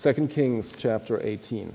2 Kings chapter 18.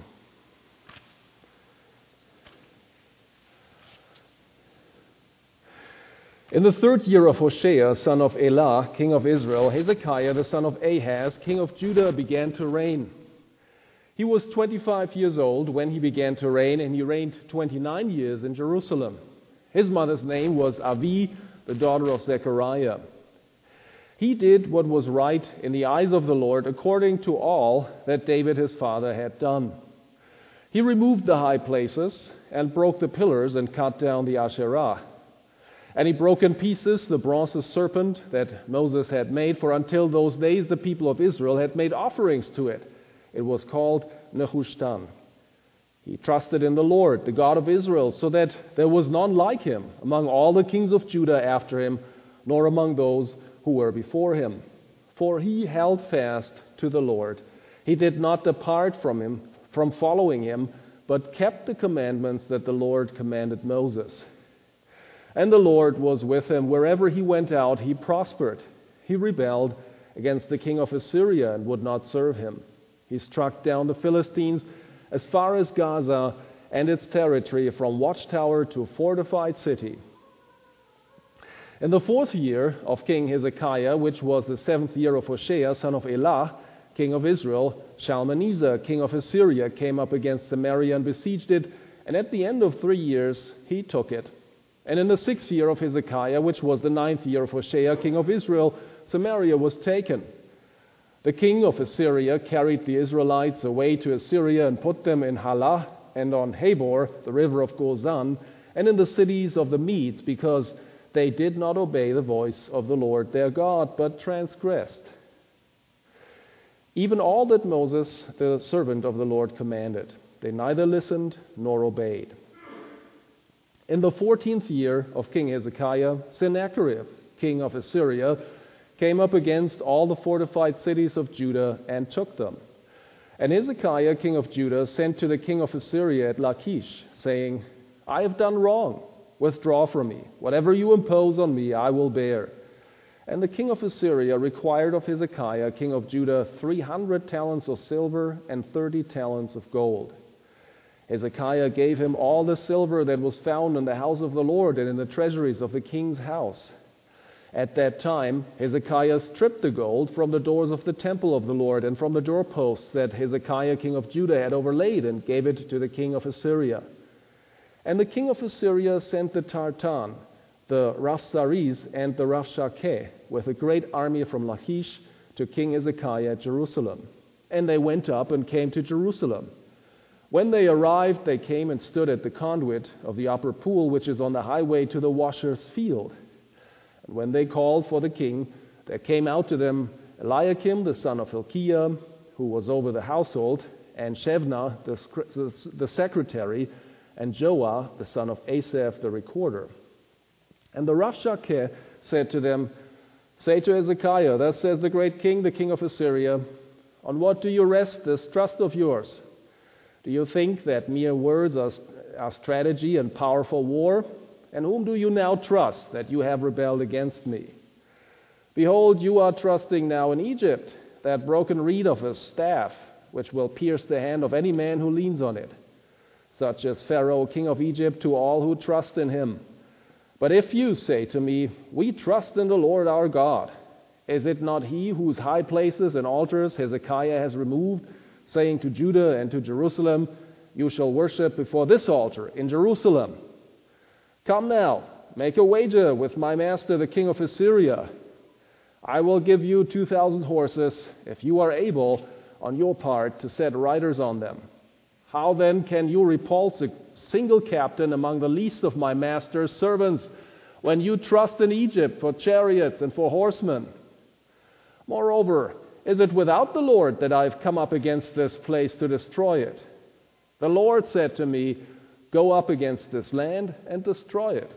In the 3rd year of Hoshea, son of Elah, king of Israel, Hezekiah, the son of Ahaz, king of Judah, began to reign. He was 25 years old when he began to reign, and he reigned 29 years in Jerusalem. His mother's name was Abi, the daughter of Zechariah. He did what was right in the eyes of the Lord, according to all that David his father had done. He removed the high places and broke the pillars and cut down the Asherah. And he broke in pieces the bronze serpent that Moses had made, for until those days the people of Israel had made offerings to it. It was called Nehushtan. He trusted in the Lord, the God of Israel, so that there was none like him among all the kings of Judah after him, nor among those who were before him. For he held fast to the Lord. He did not depart from following him, but kept the commandments that the Lord commanded Moses. And the Lord was with him. Wherever he went out, he prospered. He rebelled against the king of Assyria and would not serve him. He struck down the Philistines as far as Gaza and its territory, from watchtower to fortified city. In the 4th year of King Hezekiah, which was the 7th year of Hoshea, son of Elah, king of Israel, Shalmaneser, king of Assyria, came up against Samaria and besieged it, and at the end of 3 years he took it. And in the 6th year of Hezekiah, which was the 9th year of Hoshea, king of Israel, Samaria was taken. The king of Assyria carried the Israelites away to Assyria and put them in Halah and on Habor, the river of Gozan, and in the cities of the Medes, because they did not obey the voice of the Lord their God, but transgressed. Even all that Moses, the servant of the Lord, commanded, they neither listened nor obeyed. In the 14th year of King Hezekiah, Sennacherib, king of Assyria, came up against all the fortified cities of Judah and took them. And Hezekiah, king of Judah, sent to the king of Assyria at Lachish, saying, I have done wrong. Withdraw from me. Whatever you impose on me, I will bear. And the king of Assyria required of Hezekiah, king of Judah, 300 talents of silver and 30 talents of gold. Hezekiah gave him all the silver that was found in the house of the Lord and in the treasuries of the king's house. At that time, Hezekiah stripped the gold from the doors of the temple of the Lord and from the doorposts that Hezekiah, king of Judah, had overlaid, and gave it to the king of Assyria. And the king of Assyria sent the Tartan, the Raphsaris, and the Rapshakeh with a great army from Lachish to King Hezekiah at Jerusalem. And they went up and came to Jerusalem. When they arrived, they came and stood at the conduit of the upper pool, which is on the highway to the washer's field. And when they called for the king, there came out to them Eliakim, the son of Hilkiah, who was over the household, and Shebna, the secretary, and Joah, the son of Asaph, the recorder. And the Rapshakeh said to them, Say to Hezekiah, thus says the great king, the king of Assyria, on what do you rest this trust of yours? Do you think that mere words are strategy and powerful war? And whom do you now trust that you have rebelled against me? Behold, you are trusting now in Egypt, that broken reed of a staff, which will pierce the hand of any man who leans on it, such as Pharaoh, king of Egypt, to all who trust in him. But if you say to me, We trust in the Lord our God, is it not he whose high places and altars Hezekiah has removed, saying to Judah and to Jerusalem, You shall worship before this altar in Jerusalem? Come now, make a wager with my master, the king of Assyria. I will give you 2,000 horses, if you are able, on your part, to set riders on them. How then can you repulse a single captain among the least of my master's servants, when you trust in Egypt for chariots and for horsemen? Moreover, is it without the Lord that I have come up against this place to destroy it? The Lord said to me, Go up against this land and destroy it.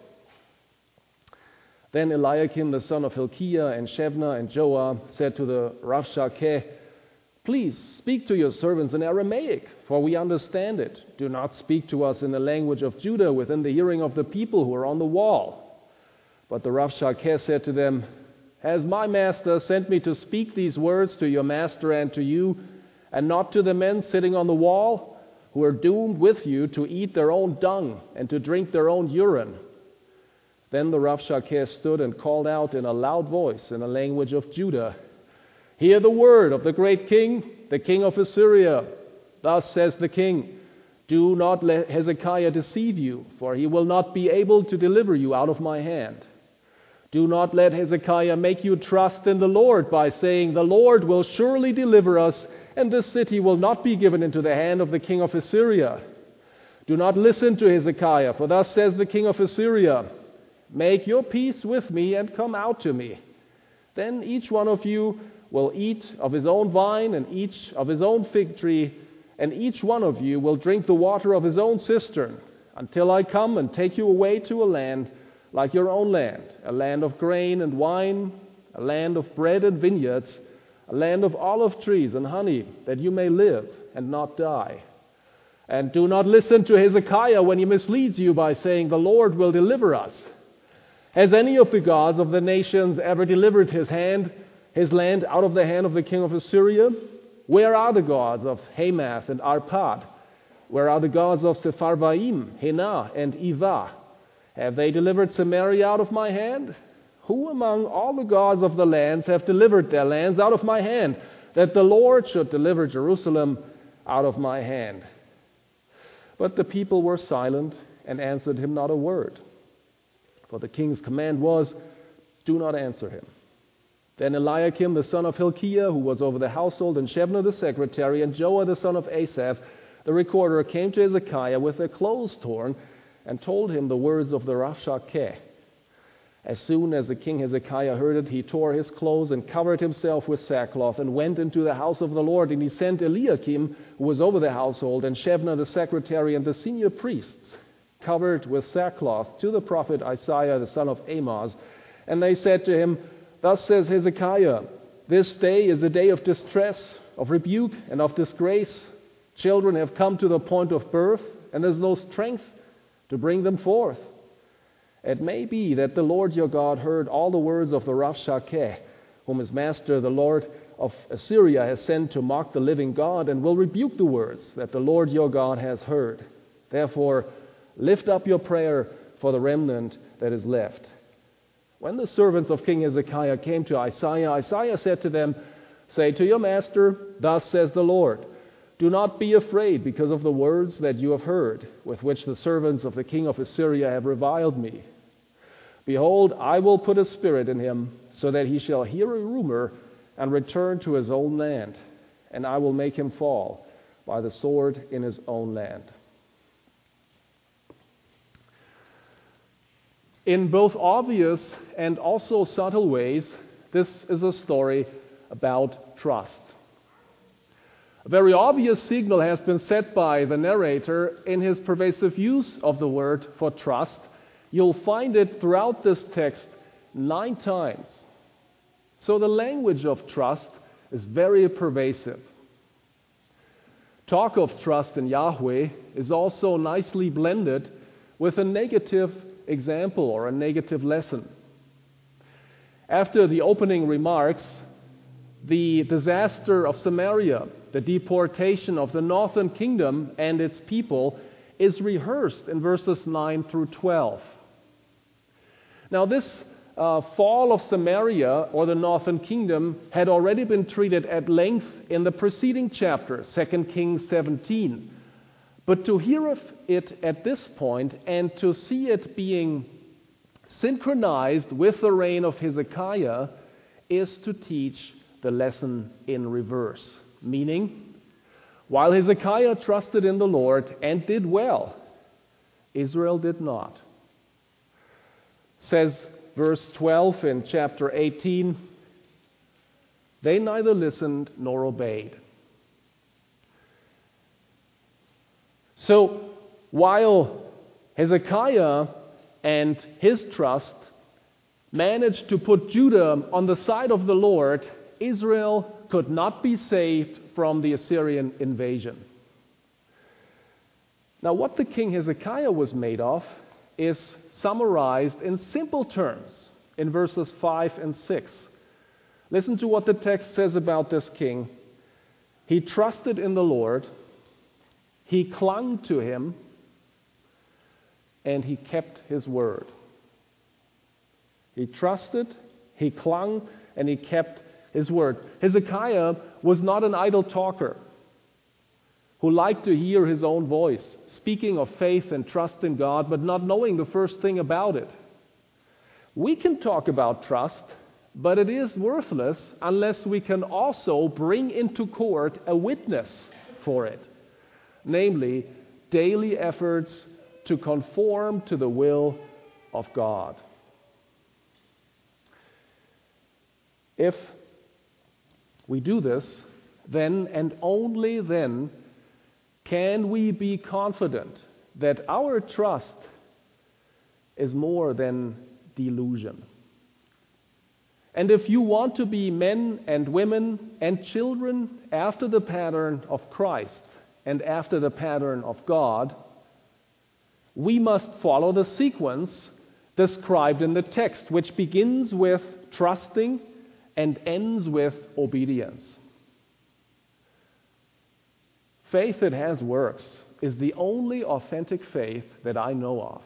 Then Eliakim, the son of Hilkiah, and Shebna and Joah said to the Rapshakeh, Please speak to your servants in Aramaic, for we understand it. Do not speak to us in the language of Judah within the hearing of the people who are on the wall. But the Rapshakeh said to them, Has my master sent me to speak these words to your master and to you? and not to the men sitting on the wall, who are doomed with you to eat their own dung and to drink their own urine." Then the Rabshakeh stood and called out in a loud voice in the language of Judah, "Hear the word of the great king, the king of Assyria. Thus says the king, do not let Hezekiah deceive you, for he will not be able to deliver you out of my hand. Do not let Hezekiah make you trust in the Lord by saying, 'The Lord will surely deliver us, and this city will not be given into the hand of the king of Assyria.' Do not listen to Hezekiah, for thus says the king of Assyria, 'Make your peace with me and come out to me. Then each one of you will eat of his own vine and each of his own fig tree, and each one of you will drink the water of his own cistern, until I come and take you away to a land like your own land, a land of grain and wine, a land of bread and vineyards, a land of olive trees and honey, that you may live and not die. And do not listen to Hezekiah when he misleads you by saying, 'The Lord will deliver us.' Has any of the gods of the nations ever delivered his land out of the hand of the king of Assyria? Where are the gods of Hamath and Arpad? Where are the gods of Sepharvaim, Henah, and Ivah? Have they delivered Samaria out of my hand? Who among all the gods of the lands have delivered their lands out of my hand, that the Lord should deliver Jerusalem out of my hand?" But the people were silent and answered him not a word. For the king's command was, "Do not answer him." Then Eliakim the son of Hilkiah, who was over the household, and Shebna the secretary, and Joah the son of Asaph, the recorder, came to Hezekiah with their clothes torn, and told him the words of the Rabshakeh. As soon as the king Hezekiah heard it, he tore his clothes and covered himself with sackcloth, and went into the house of the Lord. And he sent Eliakim, who was over the household, and Shebna the secretary, and the senior priests, covered with sackcloth, to the prophet Isaiah the son of Amoz. And they said to him, "Thus says Hezekiah, this day is a day of distress, of rebuke, and of disgrace. Children have come to the point of birth, and there's no strength to bring them forth. It may be that the Lord your God heard all the words of the Rabshakeh, whom his master, the Lord of Assyria, has sent to mock the living God, and will rebuke the words that the Lord your God has heard. Therefore, lift up your prayer for the remnant that is left." When the servants of King Hezekiah came to Isaiah, Isaiah said to them, "Say to your master, 'Thus says the Lord, do not be afraid because of the words that you have heard, with which the servants of the king of Assyria have reviled me. Behold, I will put a spirit in him, so that he shall hear a rumor and return to his own land, and I will make him fall by the sword in his own land." In both obvious and also subtle ways, this is a story about trust. A very obvious signal has been set by the narrator in his pervasive use of the word for trust. You'll find it throughout this text 9 times. So the language of trust is very pervasive. Talk of trust in Yahweh is also nicely blended with a negative example or a negative lesson. After the opening remarks, the disaster of Samaria, the deportation of the northern kingdom and its people, is rehearsed in verses 9 through 12. Now, this fall of Samaria, or the northern kingdom, had already been treated at length in the preceding chapter, 2 Kings 17. But to hear of it at this point and to see it being synchronized with the reign of Hezekiah is to teach the lesson in reverse. Meaning, while Hezekiah trusted in the Lord and did well, Israel did not. Says verse 12 in chapter 18, "They neither listened nor obeyed." So, while Hezekiah and his trust managed to put Judah on the side of the Lord, Israel could not be saved from the Assyrian invasion. Now, what the king Hezekiah was made of is summarized in simple terms in verses 5 and 6. Listen to what the text says about this king. He trusted in the Lord, he clung to him, and he kept his word. He trusted, he clung, and he kept his word. Hezekiah was not an idle talker who liked to hear his own voice, speaking of faith and trust in God, but not knowing the first thing about it. We can talk about trust, but it is worthless unless we can also bring into court a witness for it, namely daily efforts to conform to the will of God. If we do this, then and only then can we be confident that our trust is more than delusion. And if you want to be men and women and children after the pattern of Christ and after the pattern of God, we must follow the sequence described in the text, which begins with trusting and ends with obedience. Faith that has works is the only authentic faith that I know of.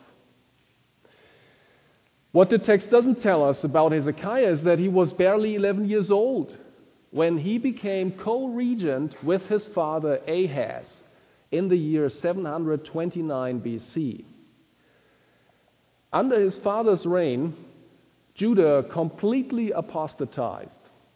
What the text doesn't tell us about Hezekiah is that he was barely 11 years old when he became co-regent with his father Ahaz in the year 729 BC. Under his father's reign, Judah completely apostatized.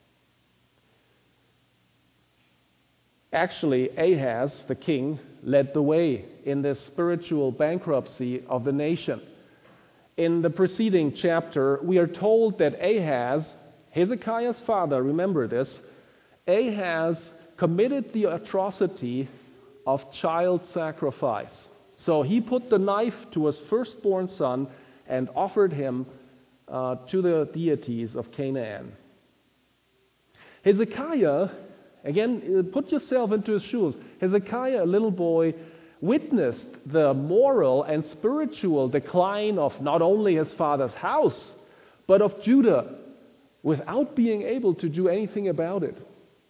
Actually, Ahaz, the king, led the way in this spiritual bankruptcy of the nation. In the preceding chapter, we are told that Ahaz, Hezekiah's father, remember this, Ahaz committed the atrocity of child sacrifice. So he put the knife to his firstborn son and offered him to the deities of Canaan. Hezekiah, again, put yourself into his shoes. Hezekiah, a little boy, witnessed the moral and spiritual decline of not only his father's house, but of Judah, without being able to do anything about it.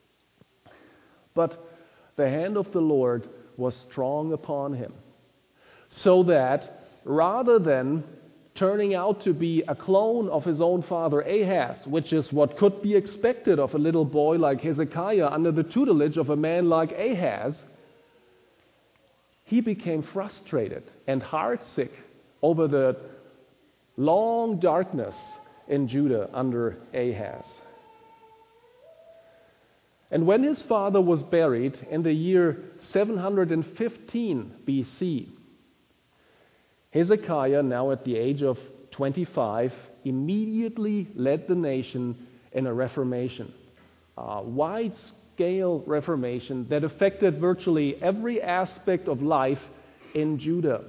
But the hand of the Lord was strong upon him, so that rather than turning out to be a clone of his own father Ahaz, which is what could be expected of a little boy like Hezekiah under the tutelage of a man like Ahaz, he became frustrated and heartsick over the long darkness in Judah under Ahaz. And when his father was buried in the year 715 BC, Hezekiah, now at the age of 25, immediately led the nation in a reformation, a wide-scale reformation that affected virtually every aspect of life in Judah.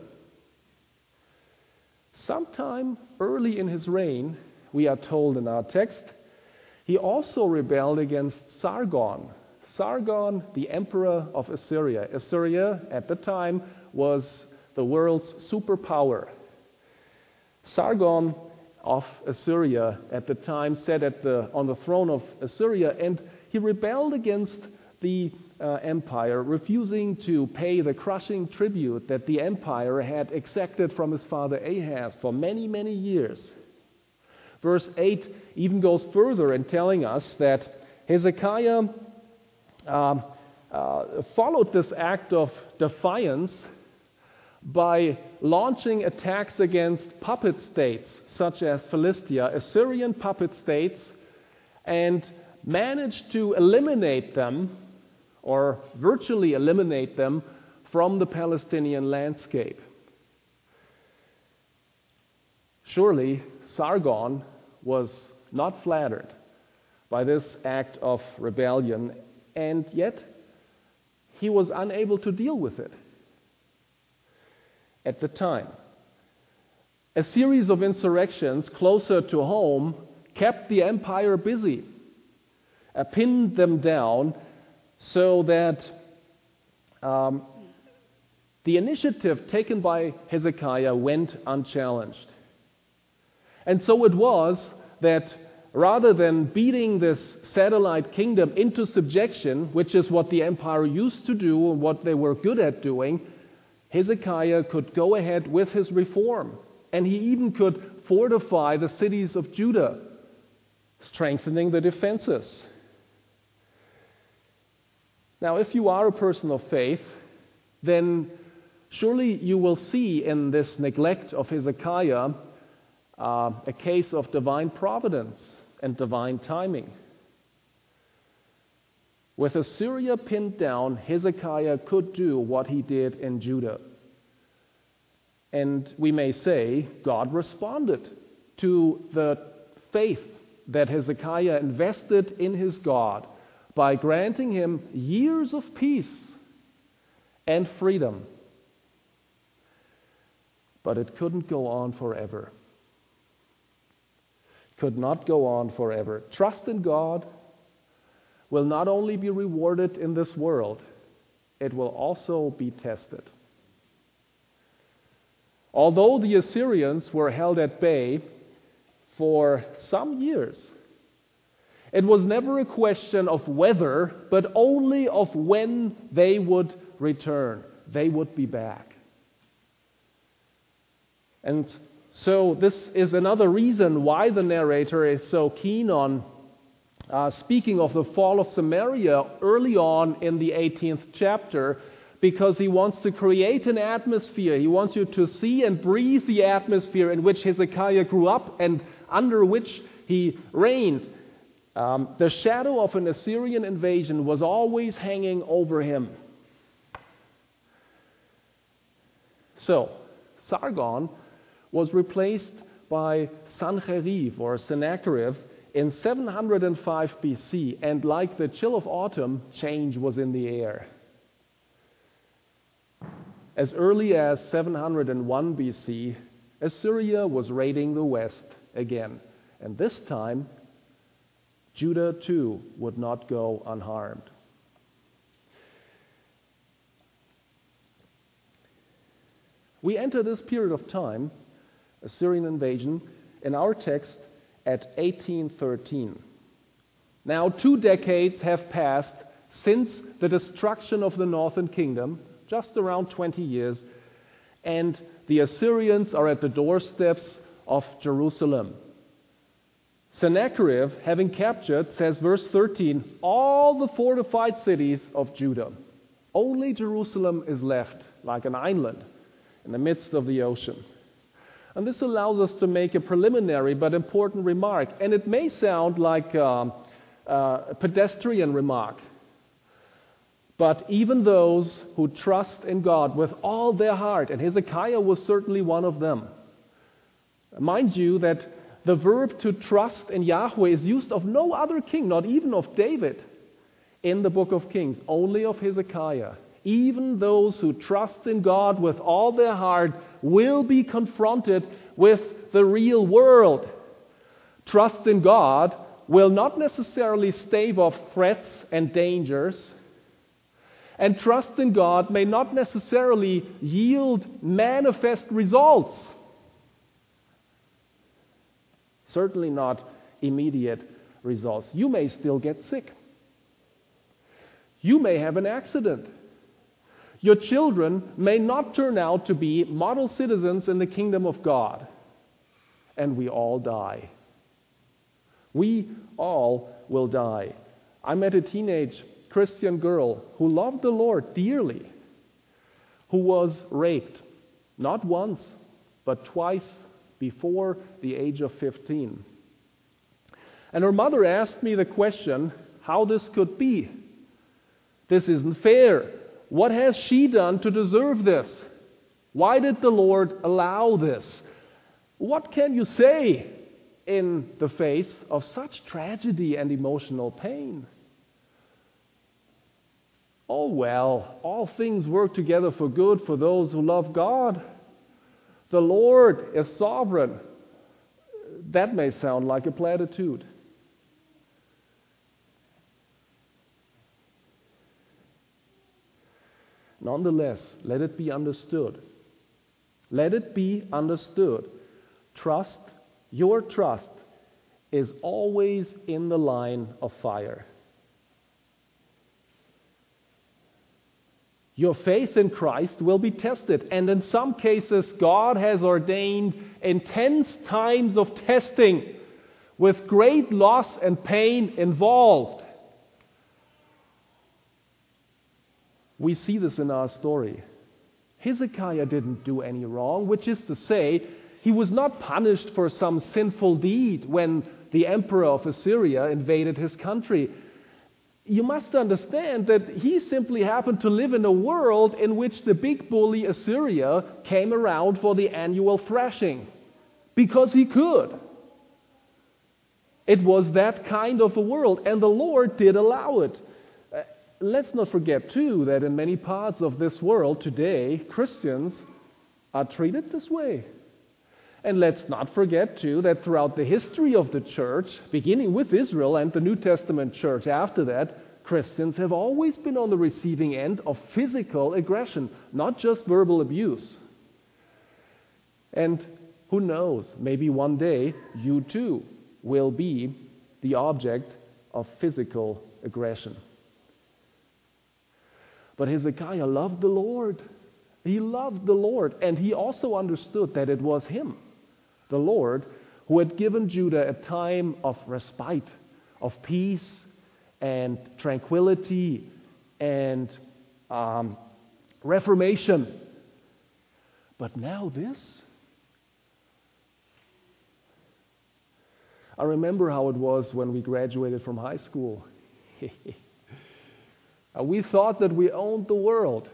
Sometime early in his reign, we are told in our text, he also rebelled against Sargon. Sargon, the emperor of Assyria. Assyria, at the time, was the world's superpower. Sargon of Assyria at the time sat on the throne of Assyria, and he rebelled against the empire, refusing to pay the crushing tribute that the empire had exacted from his father Ahaz for many, many years. Verse 8 even goes further in telling us that Hezekiah followed this act of defiance by launching attacks against puppet states such as Philistia, Assyrian puppet states, and managed to eliminate them, or virtually eliminate them, from the Palestinian landscape. Surely Sargon was not flattered by this act of rebellion, and yet he was unable to deal with it at the time. A series of insurrections closer to home kept the empire busy, pinned them down so that the initiative taken by Hezekiah went unchallenged. And so it was that rather than beating this satellite kingdom into subjection, which is what the empire used to do and what they were good at doing, Hezekiah could go ahead with his reform. And he even could fortify the cities of Judah, strengthening the defenses. Now, if you are a person of faith, then surely you will see in this neglect of Hezekiah a case of divine providence and divine timing. With Assyria pinned down, Hezekiah could do what he did in Judah. And we may say God responded to the faith that Hezekiah invested in his God by granting him years of peace and freedom. But it couldn't go on forever. Could not go on forever. Trust in God will not only be rewarded in this world, it will also be tested. Although the Assyrians were held at bay for some years, it was never a question of whether, but only of when they would return. They would be back. And so this is another reason why the narrator is so keen on speaking of the fall of Samaria early on in the 18th chapter, because he wants to create an atmosphere. He wants you to see and breathe the atmosphere in which Hezekiah grew up and under which he reigned. The shadow of an Assyrian invasion was always hanging over him. So, Sargon was replaced by Sancherib or Sennacherib in 705 BC, and like the chill of autumn, change was in the air. As early as 701 BC, Assyria was raiding the west again, and this time Judah too would not go unharmed. We enter this period of time, Assyrian invasion, in our text at 1813. Now 2 decades have passed since the destruction of the northern kingdom, just around 20 years, and the Assyrians are at the doorsteps of Jerusalem. Sennacherib, having captured, says verse 13, all the fortified cities of Judah. Only Jerusalem is left, like an island in the midst of the ocean. And this allows us to make a preliminary but important remark. And it may sound like a pedestrian remark. But even those who trust in God with all their heart, and Hezekiah was certainly one of them. Mind you that the verb to trust in Yahweh is used of no other king, not even of David, in the book of Kings, only of Hezekiah. Even those who trust in God with all their heart will be confronted with the real world. Trust in God will not necessarily stave off threats and dangers. And trust in God may not necessarily yield manifest results. Certainly not immediate results. You may still get sick. You may have an accident. Your children may not turn out to be model citizens in the kingdom of God. And we all die. We all will die. I met a teenage Christian girl who loved the Lord dearly, who was raped, not once, but twice before the age of 15. And her mother asked me the question, how this could be. This isn't fair. What has she done to deserve this? Why did the Lord allow this? What can you say in the face of such tragedy and emotional pain? Oh well, all things work together for good for those who love God. The Lord is sovereign. That may sound like a platitude. Nonetheless, let it be understood. Let it be understood. Your trust is always in the line of fire. Your faith in Christ will be tested, and in some cases God has ordained intense times of testing with great loss and pain involved. We see this in our story. Hezekiah didn't do any wrong, which is to say, he was not punished for some sinful deed when the emperor of Assyria invaded his country. You must understand that he simply happened to live in a world in which the big bully Assyria came around for the annual thrashing, because he could. It was that kind of a world, and the Lord did allow it. Let's not forget, too, that in many parts of this world today, Christians are treated this way. And let's not forget, too, that throughout the history of the church, beginning with Israel and the New Testament church after that, Christians have always been on the receiving end of physical aggression, not just verbal abuse. And who knows, maybe one day you too will be the object of physical aggression. But Hezekiah loved the Lord. He loved the Lord, and he also understood that it was him, the Lord, who had given Judah a time of respite, of peace and tranquility and reformation. But now this? I remember how it was when we graduated from high school. We thought that we owned the world.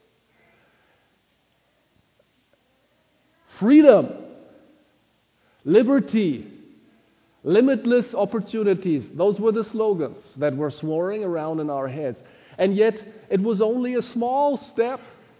Freedom, liberty, limitless opportunities. Those were the slogans that were swirling around in our heads. And yet, it was only a small step.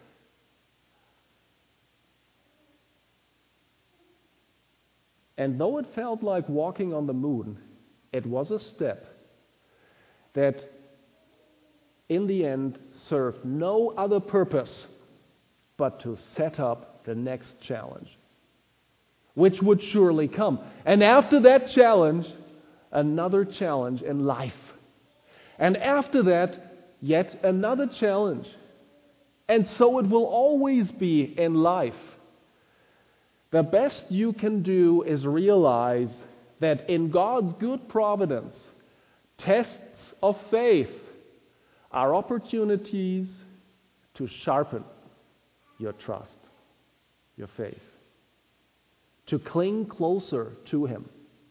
And though it felt like walking on the moon, it was a step that in the end served no other purpose but to set up the next challenge, which would surely come. And after that challenge, another challenge in life. And after that, yet another challenge. And so it will always be in life. The best you can do is realize that in God's good providence, tests of faith are opportunities to sharpen your trust, your faith, to cling closer to Him.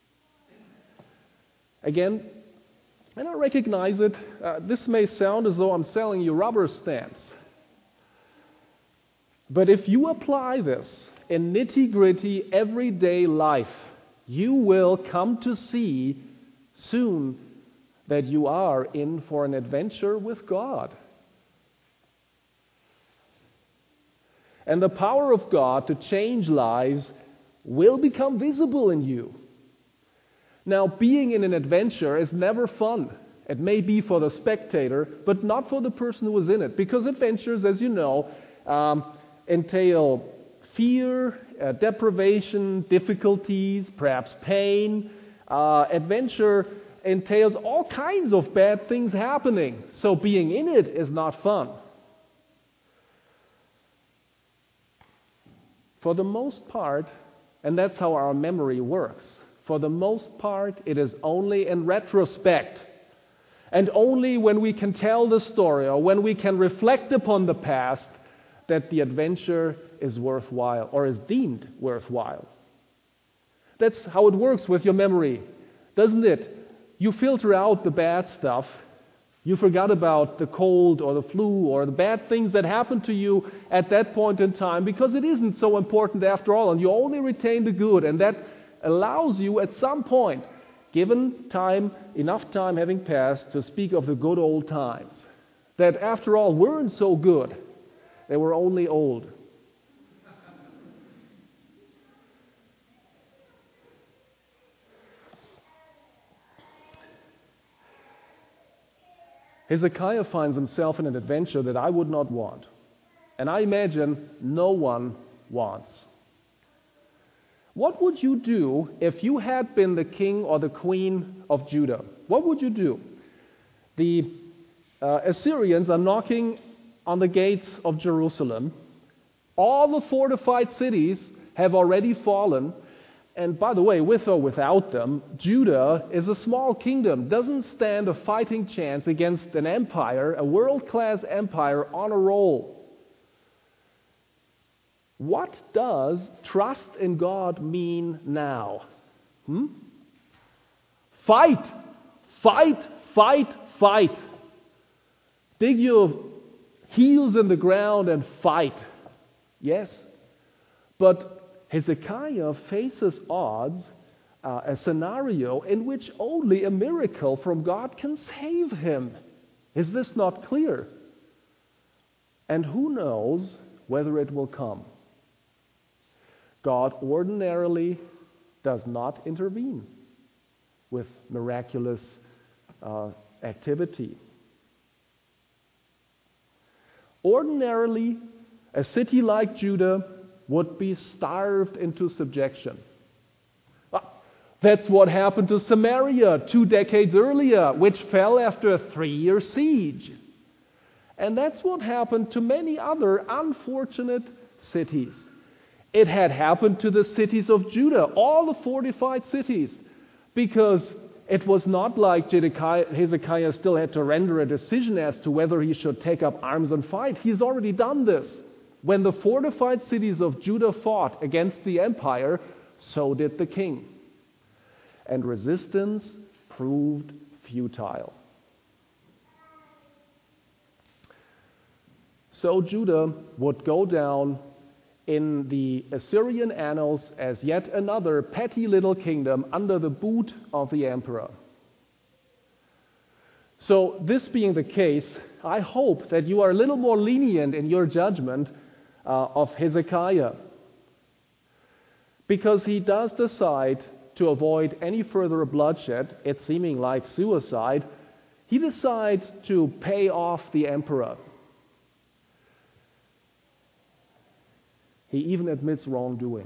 Again, and I recognize it, this may sound as though I'm selling you rubber stamps. But if you apply this in nitty-gritty everyday life, you will come to see soon that you are in for an adventure with God. And the power of God to change lives will become visible in you. Now, being in an adventure is never fun. It may be for the spectator, but not for the person who is in it. Because adventures, as you know, entail fear, deprivation, difficulties, perhaps pain. Adventure entails all kinds of bad things happening. So being in it is not fun. For the most part, and that's how our memory works, for the most part, it is only in retrospect. And only when we can tell the story or when we can reflect upon the past that the adventure is worthwhile or is deemed worthwhile. That's how it works with your memory, doesn't it? You filter out the bad stuff. You forgot about the cold or the flu or the bad things that happened to you at that point in time because it isn't so important after all, and you only retain the good, and that allows you at some point, given time, enough time having passed, to speak of the good old times. That after all weren't so good. They were only old. Hezekiah finds himself in an adventure that I would not want. And I imagine no one wants. What would you do if you had been the king or the queen of Judah? What would you do? The Assyrians are knocking on the gates of Jerusalem. All the fortified cities have already fallen. And by the way, with or without them, Judah is a small kingdom, doesn't stand a fighting chance against an empire, a world-class empire on a roll. What does trust in God mean now? Fight! Fight! Fight! Fight! Dig your heels in the ground and fight. Yes? But Hezekiah faces odds, a scenario in which only a miracle from God can save him. Is this not clear? And who knows whether it will come? God ordinarily does not intervene with miraculous activity. Ordinarily, a city like Judah would be starved into subjection. That's what happened to Samaria 2 decades earlier, which fell after a 3-year siege. And that's what happened to many other unfortunate cities. It had happened to the cities of Judah, all the fortified cities, because it was not like Hezekiah still had to render a decision as to whether he should take up arms and fight. He's already done this. When the fortified cities of Judah fought against the empire, so did the king. And resistance proved futile. So Judah would go down in the Assyrian annals as yet another petty little kingdom under the boot of the emperor. So this being the case, I hope that you are a little more lenient in your judgment of Hezekiah, because he does decide to avoid any further bloodshed. It's seeming like suicide. He decides to pay off the emperor. He even admits wrongdoing.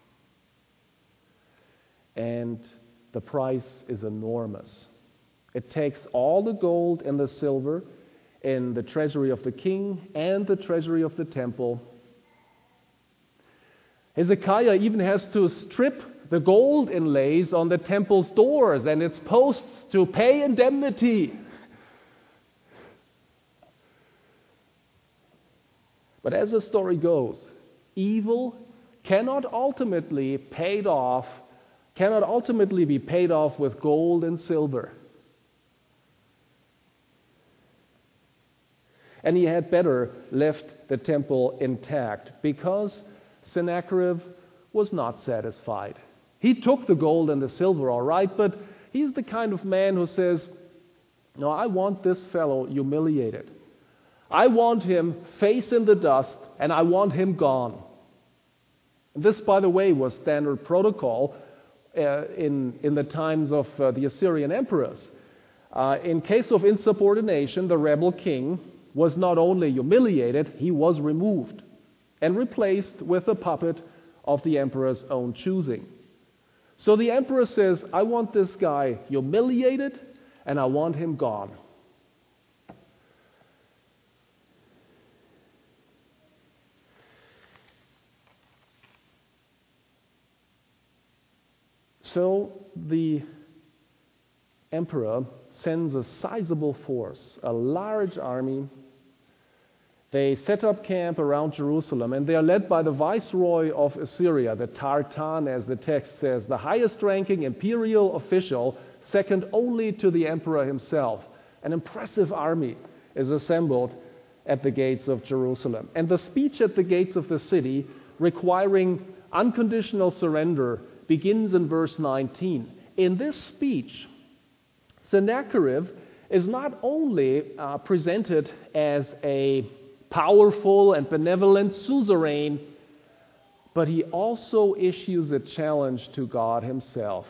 And the price is enormous. It takes all the gold and the silver in the treasury of the king and the treasury of the temple. Hezekiah even has to strip the gold inlays on the temple's doors and its posts to pay indemnity. But as the story goes, evil cannot ultimately be paid off with gold and silver. And he had better left the temple intact, because Sennacherib was not satisfied. He took the gold and the silver, all right, but he's the kind of man who says, no, I want this fellow humiliated. I want him face in the dust, and I want him gone. And this, by the way, was standard protocol in the times of the Assyrian emperors. In case of insubordination, the rebel king was not only humiliated, he was removed and replaced with a puppet of the emperor's own choosing. So the emperor says, I want this guy humiliated, and I want him gone. So the emperor sends a sizable force, a large army. They set up camp around Jerusalem, and they are led by the viceroy of Assyria, the Tartan, as the text says, the highest-ranking imperial official, second only to the emperor himself. An impressive army is assembled at the gates of Jerusalem. And the speech at the gates of the city, requiring unconditional surrender, begins in verse 19. In this speech, Sennacherib is not only presented as a powerful and benevolent suzerain, but he also issues a challenge to God himself.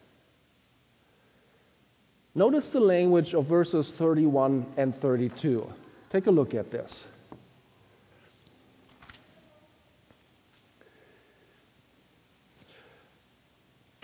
Notice the language of verses 31 and 32. Take a look at this.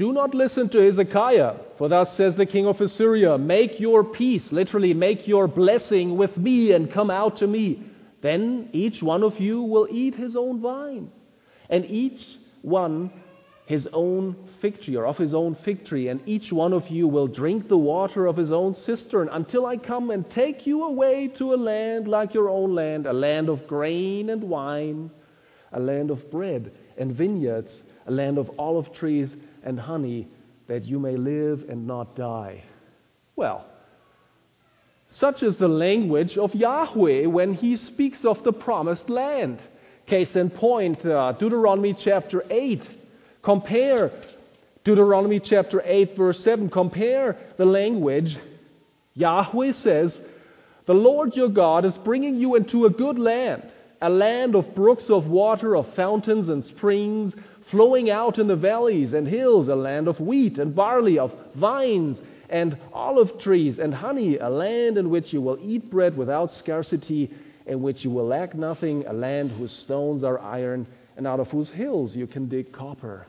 Do not listen to Hezekiah, for thus says the king of Assyria, make your peace, literally make your blessing with me and come out to me. Then each one of you will eat his own vine, and each one his own fig tree, or of his own fig tree, and each one of you will drink the water of his own cistern, until I come and take you away to a land like your own land, a land of grain and wine, a land of bread and vineyards, a land of olive trees and honey, that you may live and not die. Well, such is the language of Yahweh when he speaks of the promised land. Case in point, Deuteronomy chapter 8. Compare Deuteronomy chapter 8, verse 7. Compare the language. Yahweh says, the Lord your God is bringing you into a good land, a land of brooks of water, of fountains and springs, flowing out in the valleys and hills, a land of wheat and barley, of vines and olive trees and honey, a land in which you will eat bread without scarcity, in which you will lack nothing, a land whose stones are iron, and out of whose hills you can dig copper.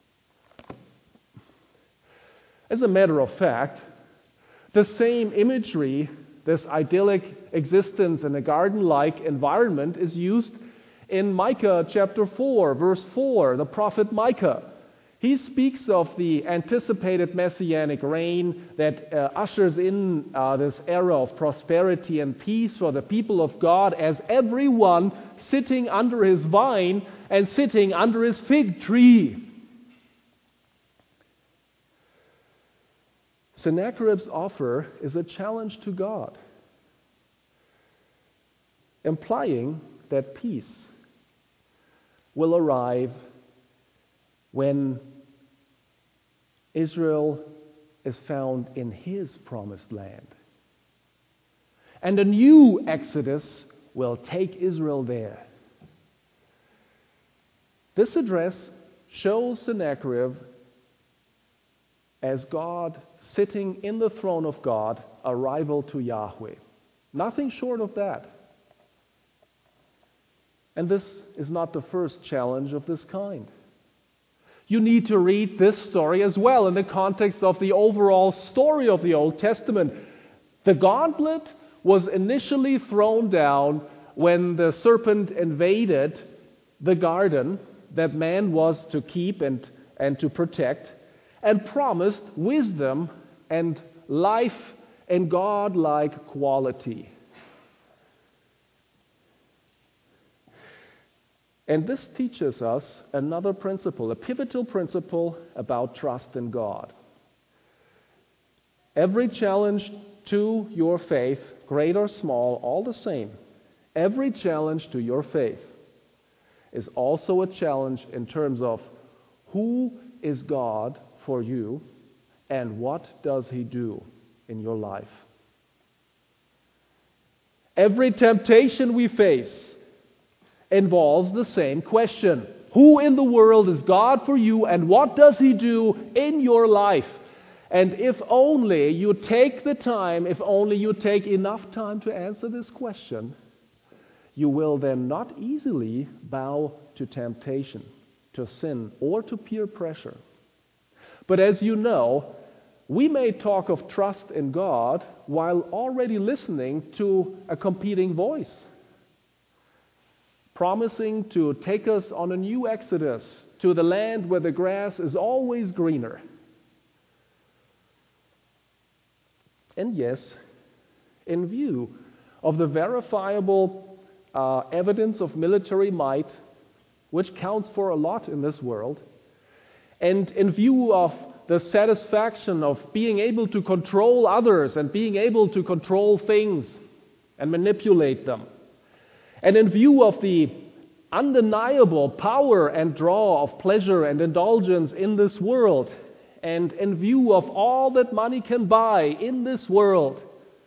As a matter of fact, the same imagery, this idyllic existence in a garden-like environment, is used in Micah chapter 4, verse 4, the prophet Micah. He speaks of the anticipated messianic reign that ushers in this era of prosperity and peace for the people of God, as everyone sitting under his vine and sitting under his fig tree. Sennacherib's offer is a challenge to God, implying that peace will arrive when Israel is found in his promised land. And a new exodus will take Israel there. This address shows Sennacherib as God sitting in the throne of God, a rival to Yahweh. Nothing short of that. And this is not the first challenge of this kind. You need to read this story as well in the context of the overall story of the Old Testament. The gauntlet was initially thrown down when the serpent invaded the garden that man was to keep and to protect, and promised wisdom and life and God-like quality. And this teaches us another principle, a pivotal principle about trust in God. Every challenge to your faith, great or small, all the same, every challenge to your faith is also a challenge in terms of who is God for you and what does he do in your life. Every temptation we face involves the same question. Who in the world is God for you, and what does he do in your life? And if only you take the time, if only you take enough time to answer this question, you will then not easily bow to temptation, to sin, or to peer pressure. But as you know, we may talk of trust in God while already listening to a competing voice, promising to take us on a new exodus to the land where the grass is always greener. And yes, in view of the verifiable evidence of military might, which counts for a lot in this world, and in view of the satisfaction of being able to control others and being able to control things and manipulate them, and in view of the undeniable power and draw of pleasure and indulgence in this world, and in view of all that money can buy in this world,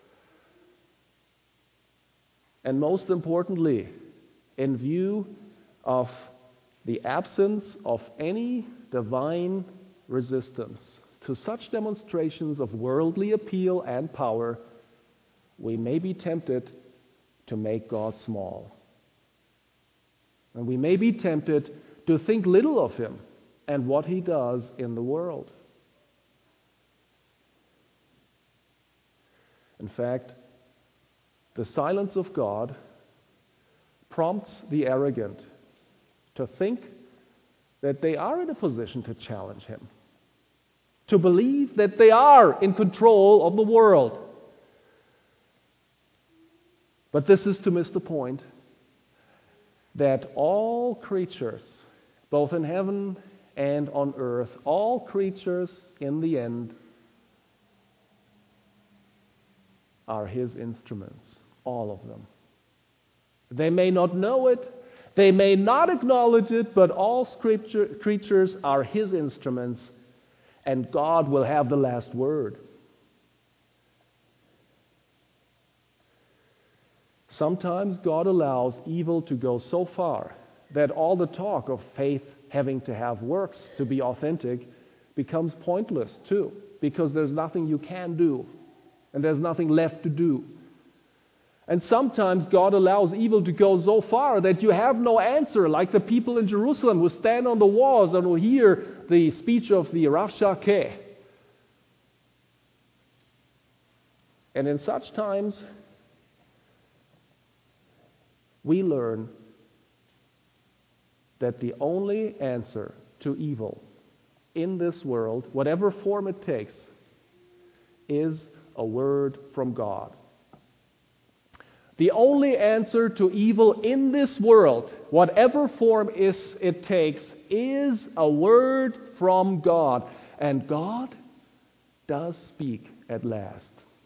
and most importantly, in view of the absence of any divine resistance to such demonstrations of worldly appeal and power, we may be tempted to make God small. And we may be tempted to think little of him and what he does in the world. In fact, the silence of God prompts the arrogant to think that they are in a position to challenge him, to believe that they are in control of the world. But this is to miss the point that all creatures, both in heaven and on earth, all creatures in the end are his instruments, all of them. They may not know it, they may not acknowledge it, but all creatures are his instruments, and God will have the last word. Sometimes God allows evil to go so far that all the talk of faith having to have works to be authentic becomes pointless too, because there's nothing you can do, and there's nothing left to do. And sometimes God allows evil to go so far that you have no answer, like the people in Jerusalem who stand on the walls and who hear the speech of the Rav Shakeh. And in such times, we learn that the only answer to evil in this world, whatever form it takes, is a word from God. The only answer to evil in this world, whatever form it takes, is a word from God. And God does speak at last.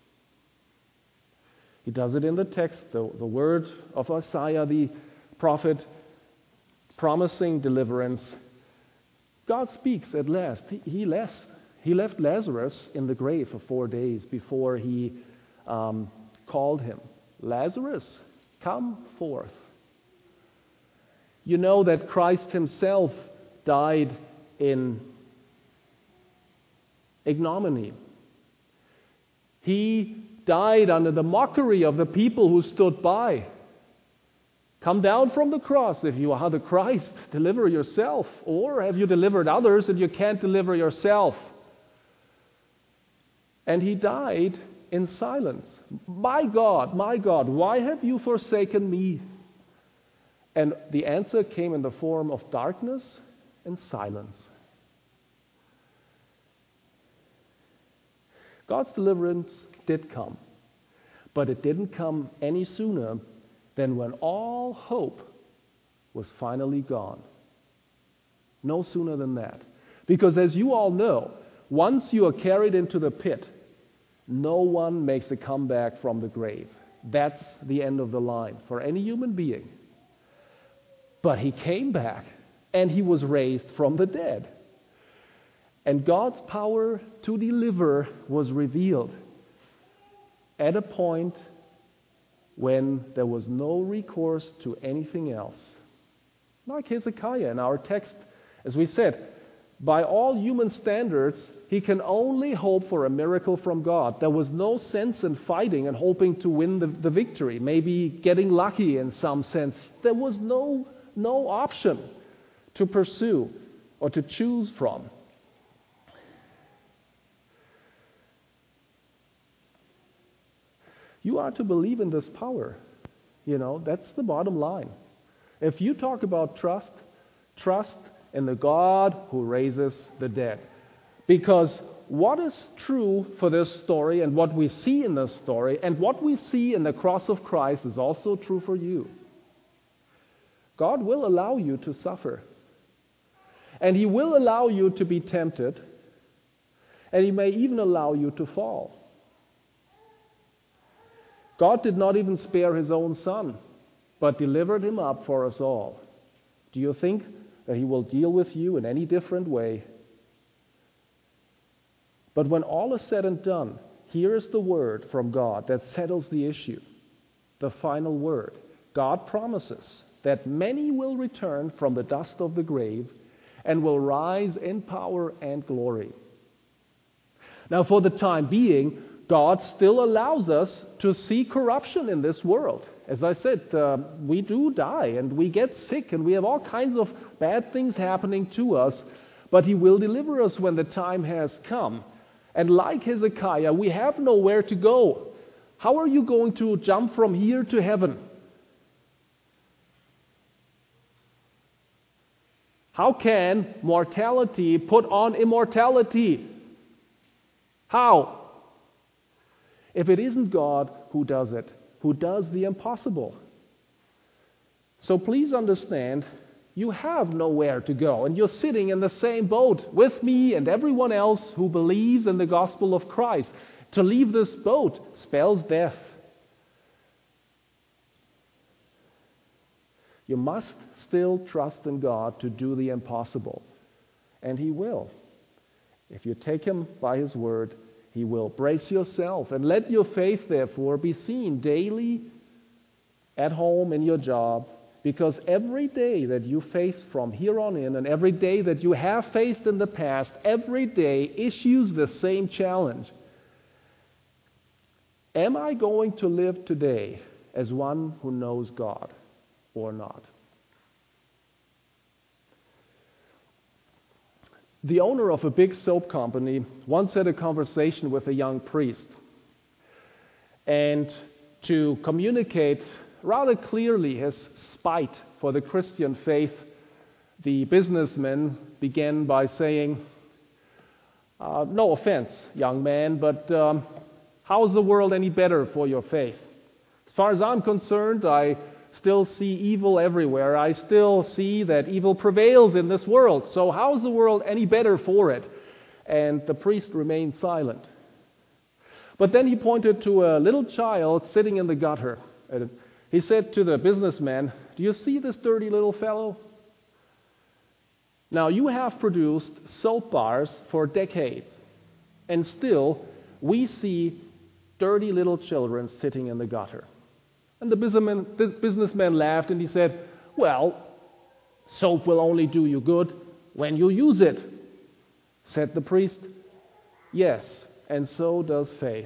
He does it in the text, the word of Isaiah, the prophet, promising deliverance. God speaks at last. He left Lazarus in the grave for 4 days before he called him. Lazarus, come forth. You know that Christ himself died in ignominy. He died under the mockery of the people who stood by. Come down from the cross if you are the Christ. Deliver yourself. Or have you delivered others and you can't deliver yourself? And he died in silence. My God, why have you forsaken me? And the answer came in the form of darkness and silence. God's deliverance did come, but it didn't come any sooner than when all hope was finally gone. No sooner than that. Because as you all know, once you are carried into the pit, no one makes a comeback from the grave. That's the end of the line for any human being. But he came back and he was raised from the dead. And God's power to deliver was revealed at a point when there was no recourse to anything else. Like Hezekiah in our text, as we said, by all human standards, he can only hope for a miracle from God. There was no sense in fighting and hoping to win the victory, maybe getting lucky in some sense. There was no option to pursue or to choose from. You are to believe in this power. That's the bottom line. If you talk about trust in the God who raises the dead. Because what is true for this story and what we see in this story and what we see in the cross of Christ is also true for you. God will allow you to suffer. And he will allow you to be tempted. And he may even allow you to fall. God did not even spare his own son, but delivered him up for us all. Do you think that he will deal with you in any different way? But when all is said and done, here is the word from God that settles the issue. The final word. God promises that many will return from the dust of the grave and will rise in power and glory. Now, for the time being, God still allows us to see corruption in this world. As I said, we do die and we get sick and we have all kinds of bad things happening to us, but he will deliver us when the time has come. And like Hezekiah, we have nowhere to go. How are you going to jump from here to heaven? How can mortality put on immortality? How? If it isn't God who does it, who does the impossible. So please understand, you have nowhere to go, and you're sitting in the same boat with me and everyone else who believes in the gospel of Christ. To leave this boat spells death. You must still trust in God to do the impossible, and He will. If you take Him by His word, He will. Brace yourself and let your faith, therefore, be seen daily at home, in your job, because every day that you face from here on in, and every day that you have faced in the past, every day issues the same challenge. Am I going to live today as one who knows God or not? The owner of a big soap company once had a conversation with a young priest. And to communicate rather clearly his spite for the Christian faith, the businessman began by saying, no offense, young man, but how is the world any better for your faith? As far as I'm concerned, I still see evil everywhere. I still see that evil prevails in this world. So how is the world any better for it? And the priest remained silent. But then he pointed to a little child sitting in the gutter. And he said to the businessman, do you see this dirty little fellow? Now, you have produced soap bars for decades, and still we see dirty little children sitting in the gutter. And the businessman laughed and he said, well, soap will only do you good when you use it. Said the priest, yes, and so does faith.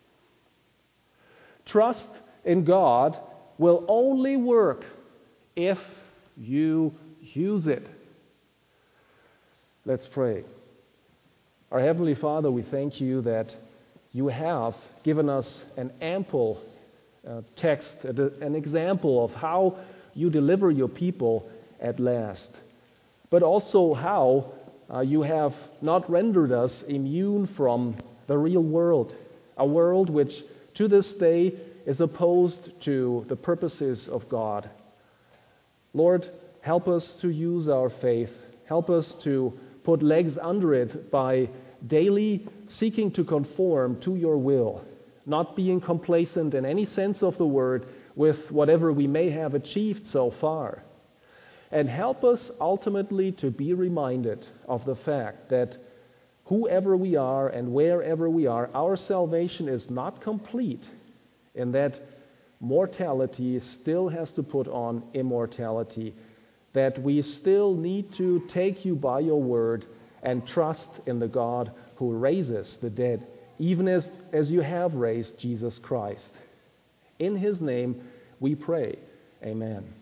Trust in God will only work if you use it. Let's pray. Our Heavenly Father, we thank you that you have given us an ample text, an example of how you deliver your people at last, but also how you have not rendered us immune from the real world, a world which to this day is opposed to the purposes of God. Lord, help us to use our faith. Help us to put legs under it by daily seeking to conform to your will, not being complacent in any sense of the word with whatever we may have achieved so far. And help us ultimately to be reminded of the fact that whoever we are and wherever we are, our salvation is not complete, in that mortality still has to put on immortality, that we still need to take you by your word and trust in the God who raises the dead, even as you have raised Jesus Christ. In his name we pray. Amen.